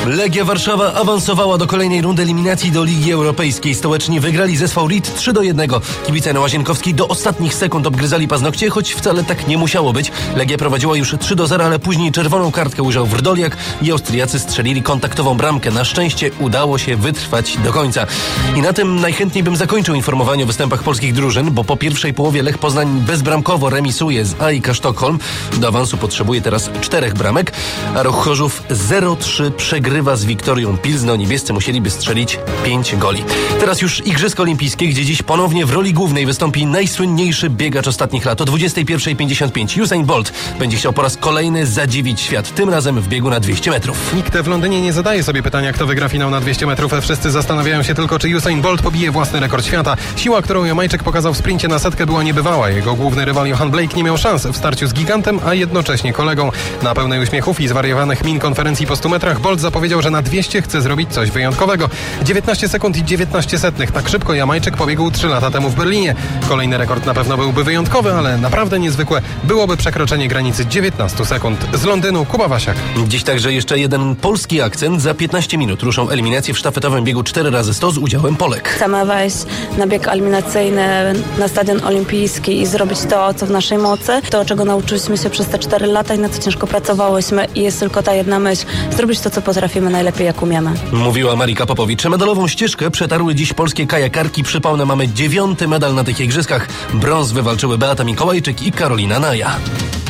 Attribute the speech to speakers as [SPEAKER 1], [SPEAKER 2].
[SPEAKER 1] Legia Warszawa awansowała do kolejnej rundy eliminacji do Ligi Europejskiej. Stołeczni wygrali ze SV Ried 3-1. Kibice na Łazienkowskiej do ostatnich sekund obgryzali paznokcie, choć wcale tak nie musiało być. Legia prowadziła już 3-0, ale później czerwoną kartkę ujrzał Wrdoliak i Austriacy strzelili kontaktową bramkę. Na szczęście udało się wytrwać do końca. I na tym najchętniej bym zakończył informowanie o występach polskich drużyn, bo po pierwszej połowie Lech Poznań bezbramkowo remisuje z AIK Sztokholm. Do awansu potrzebuje teraz 4 bramek, a Ruch Chorzów 0-3 przegrywa z Wiktorią Pilzno. Niebiescy musieliby strzelić 5 goli. Teraz już Igrzyska Olimpijskie, gdzie dziś ponownie w roli głównej wystąpi najsłynniejszy biegacz ostatnich lat. O 21:55 Usain Bolt będzie chciał po raz kolejny zadziwić świat, tym razem w biegu na 200 metrów.
[SPEAKER 2] Nikt w Londynie nie zadaje sobie pytania, kto wygra finał na 200 metrów. Wszyscy zastanawiają się tylko, czy Usain Bolt pobije własny rekord świata. Siła, którą Jamajczyk pokazał w sprincie na setkę, była niebywała. Jego główny rywal Johan Blake nie miał szans w starciu z gigantem, a jednocześnie kolegą. Na pełnej uśmiechów i zwariowanych min konferencji po 100 metrach Bolt zapowiedział, że na 200 chce zrobić coś wyjątkowego. 19 sekund i 19 setnych. Tak szybko Jamajczyk pobiegł 3 lata temu w Berlinie. Kolejny rekord na pewno byłby wyjątkowy, ale naprawdę niezwykłe byłoby przekroczenie granicy 19 sekund. Z Londynu Kuba Wasiak.
[SPEAKER 1] Dziś także jeszcze jeden polski akcent. Za 15 minut ruszą eliminacje w sztafetowym biegu 4x100 z udziałem Polek.
[SPEAKER 3] Chcemy wejść na bieg eliminacyjny na Stadion Olimpijski i zrobić to, co w naszej mocy. To, czego nauczyliśmy się przez te 4 lata i na co ciężko pracowałyśmy. I jest tylko ta jedna myśl. Zrobić to, co potrafimy najlepiej, jak umiemy.
[SPEAKER 1] Mówiła Marika Popowicz. Medalową ścieżkę przetarły dziś polskie kajakarki. Przypomnę, mamy 9. medal na tych igrzyskach. Brąz wywalczyły Beata Mikołajczyk i Karolina Naja.